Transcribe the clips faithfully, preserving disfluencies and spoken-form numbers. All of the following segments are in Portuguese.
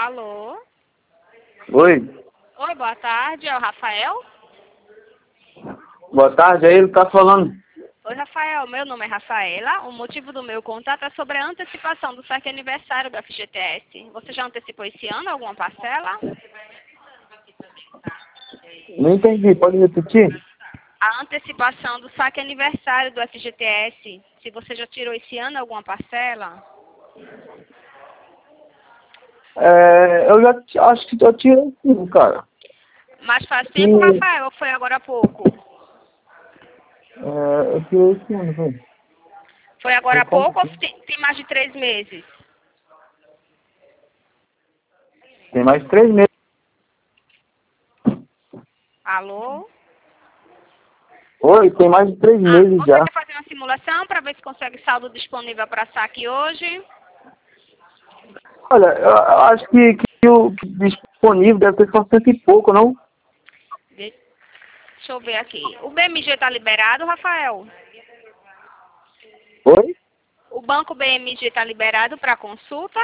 Alô? Oi. Oi, boa tarde, é o Rafael? Boa tarde, aí ele tá falando. Oi, Rafael, meu nome é Rafaela. O motivo do meu contato é sobre a antecipação do saque aniversário do F G T S. Você já antecipou esse ano alguma parcela? Não entendi, pode repetir? A antecipação do saque aniversário do F G T S. Se você já tirou esse ano alguma parcela? É, eu já ti- acho que eu tirei sim, cara. Mas faz tempo, Sim. Rafael, ou foi agora há pouco? É, eu tirei sim, não foi? Foi agora Foi há quanto pouco ou tempo? tem tem mais de três meses? Tem mais três meses. Alô? Oi, tem mais de três Ah, meses você já. quer fazer uma simulação para ver se consegue saldo disponível para saque hoje? Olha, eu, eu acho que, que o disponível deve ter só cento e pouco, não? De- Deixa eu ver aqui. O B M G está liberado, Rafael? Oi? O banco B M G está liberado para consulta?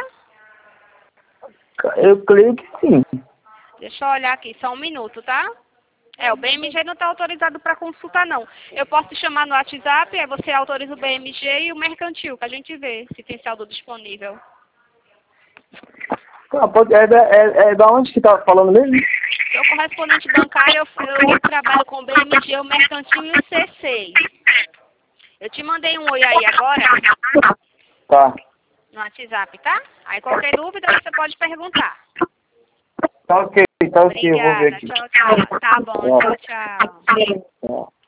Eu creio que sim. Deixa eu olhar aqui, só um minuto, tá? É, o B M G não está autorizado para consulta, não. Eu posso te chamar no WhatsApp, aí você autoriza o B M G e o mercantil, que a gente vê se tem saldo disponível. Ah, pode, é, da- é, é da onde que tá falando mesmo? Seu correspondente bancário, eu, eu trabalho com o B M G, o mercantil e o C seis. Eu te mandei um oi aí agora, Tá. no WhatsApp, tá? Aí qualquer dúvida você pode perguntar. Tá ok, tá ok, eu vou ver Obrigada. aqui. Tchau, tchau. Tá bom, tchau, tchau. Tá.